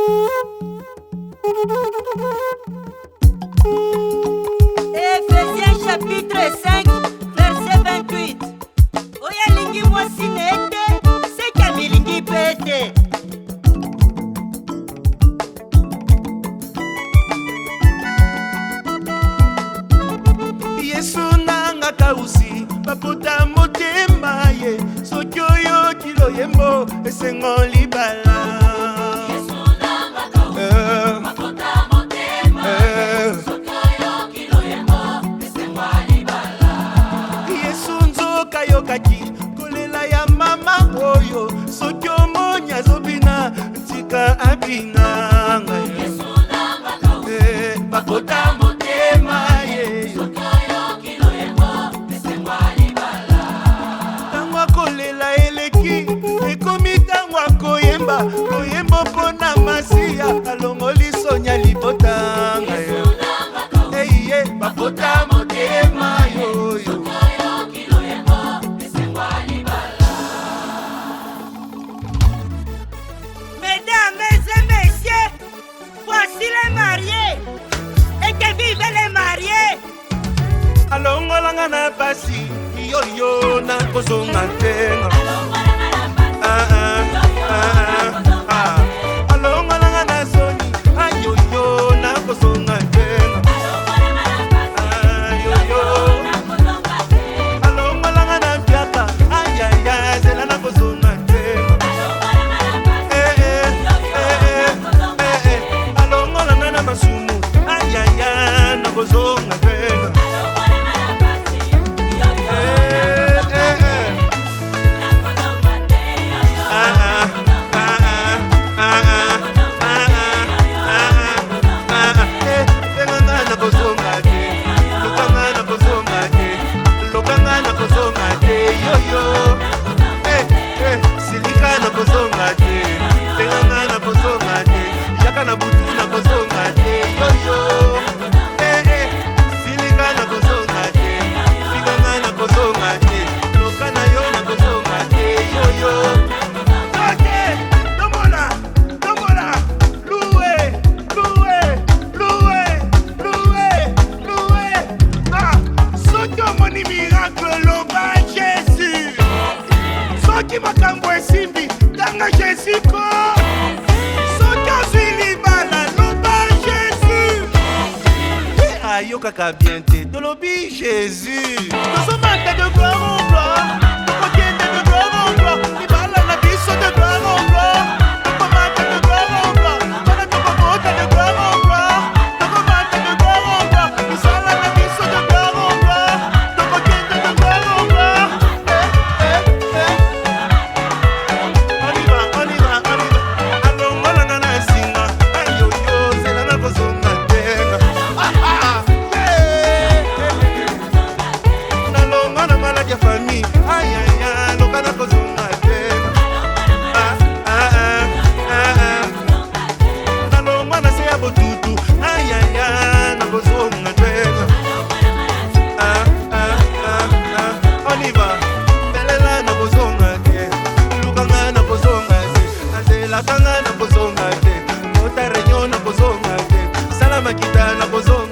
Ephésiens chapitre 5, verset 28. Oya lingi mwasi nete, seka milingi pete. Yesu nanga kausi baputa motema ye soki oyo kilo yembo esengo libala. Yesu nanga kausi baputa motema ye soki oyo kilo yembo esengo libala. Yesu nzoka yokaki kolela ya mama oyo soki omoni azobina ntika abina. Yesu nanga kausi baputa motema ye soki oyo kilo yembo esengo libala. Tango akolela eleki ekomi tango akoyemba koyemba mpona masiya alongoli sonya libotanga. Yesu nanga kausi Eye bapota motema yoyo. soki oyo kilo yembo esengo libala. Mesdames et messieurs, voici les mariés et que vivent les mariés. Alongolanga na pasi yoyo na kozonga ntenga. Alongolanga na soni ayoyo na kozonga ntenga. Alongolanga na mpiaka ayaya zela na kozonga ntenga. Alongolanga na masumu ayaya na kozonga ntenga. Soki makambo esimbi tanga Jésus ko soki ozwi libala loba Jésus. Ayokaka bien te tolobi Jésus. Tozomaka de gloire en gloire, tokokende de gloire en gloire, libala na biso de gloire en gloire, tokomaka de gloire en gloire, wana tokokota de gloire en gloire, tokomaka de gloire en gloire, misala na biso de gloire en gloire, tokokende de gloire en gloire. Kanga na kozonga te, ota renyo na kozonga te, sala makita na kozonga.